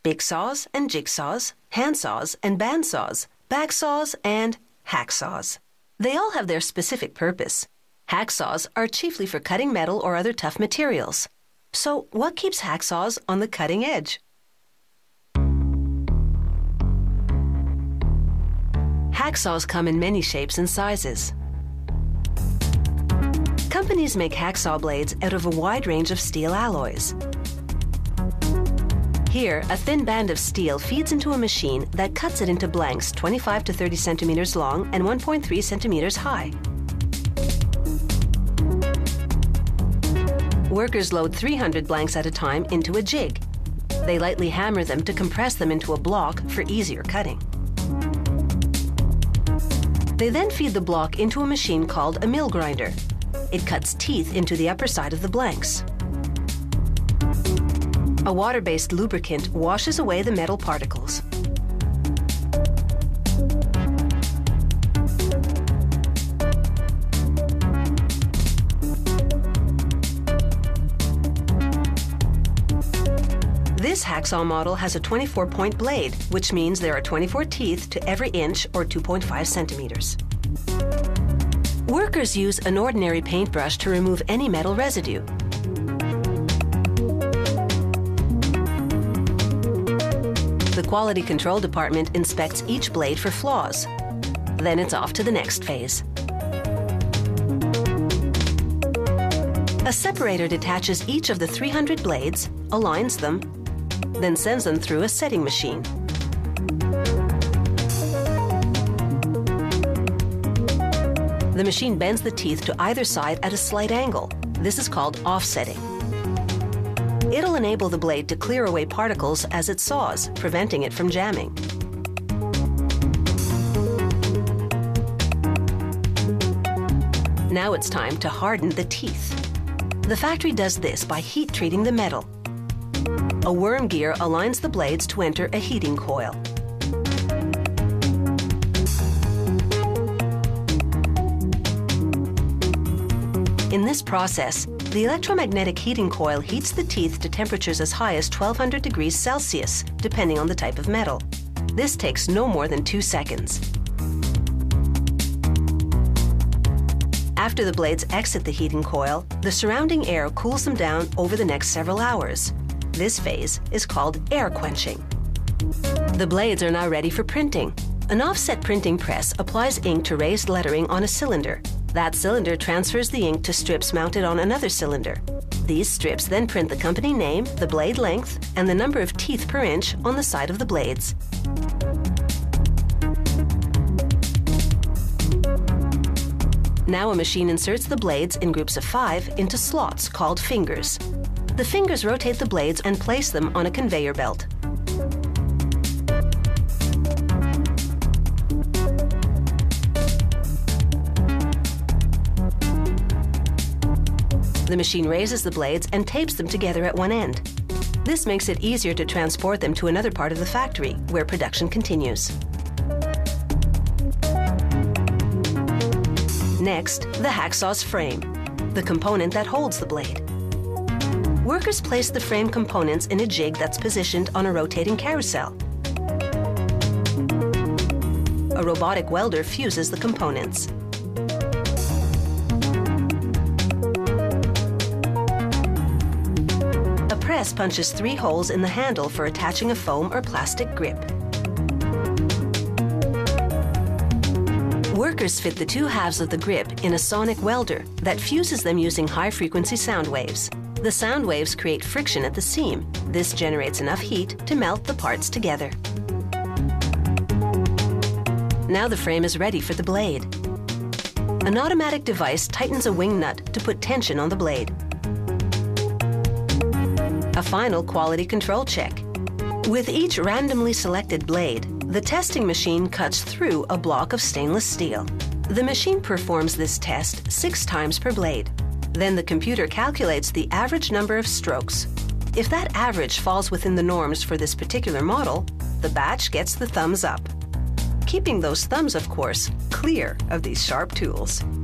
big saws and jigsaws, handsaws and bandsaws, bagsaws and hacksaws. They all have their specific purpose. Hacksaws are chiefly for cutting metal or other tough materials. So what keeps hacksaws on the cutting edge? Hacksaws come in many shapes and sizes. Companies make hacksaw blades out of a wide range of steel alloys. Here, a thin band of steel feeds into a machine that cuts it into blanks 25 to 30 centimeters long and 1.3 centimeters high. Workers load 300 blanks at a time into a jig. They lightly hammer them to compress them into a block for easier cutting. They then feed the block into a machine called a mill grinder. It cuts teeth into the upper side of the blanks. A water-based lubricant washes away the metal particles. This hacksaw model has a 24-point blade, which means there are 24 teeth to every inch or 2.5 centimeters. Workers use an ordinary paintbrush to remove any metal residue. The quality control department inspects each blade for flaws. Then it's off to the next phase. A separator detaches each of the 300 blades, aligns them, then sends them through a setting machine. The machine bends the teeth to either side at a slight angle. This is called offsetting. It'll enable the blade to clear away particles as it saws, preventing it from jamming. Now it's time to harden the teeth. The factory does this by heat treating the metal. A worm gear aligns the blades to enter a heating coil. In this process, the electromagnetic heating coil heats the teeth to temperatures as high as 1200 degrees Celsius, depending on the type of metal. This takes no more than 2 seconds. After the blades exit the heating coil, the surrounding air cools them down over the next several hours. This phase is called air quenching. The blades are now ready for printing. An offset printing press applies ink to raised lettering on a cylinder. That cylinder transfers the ink to strips mounted on another cylinder. These strips then print the company name, the blade length, and the number of teeth per inch on the side of the blades. Now a machine inserts the blades in groups of 5 into slots called fingers. The fingers rotate the blades and place them on a conveyor belt. The machine raises the blades and tapes them together at one end. This makes it easier to transport them to another part of the factory, where production continues. Next, the hacksaw's frame, the component that holds the blade. Workers place the frame components in a jig that's positioned on a rotating carousel. A robotic welder fuses the components. A press punches 3 holes in the handle for attaching a foam or plastic grip. Workers fit the 2 halves of the grip in a sonic welder that fuses them using high-frequency sound waves. The sound waves create friction at the seam. This generates enough heat to melt the parts together. Now the frame is ready for the blade. An automatic device tightens a wing nut to put tension on the blade. A final quality control check. With each randomly selected blade, the testing machine cuts through a block of stainless steel. The machine performs this test 6 times per blade. Then the computer calculates the average number of strokes. If that average falls within the norms for this particular model, the batch gets the thumbs up. Keeping those thumbs, of course, clear of these sharp tools.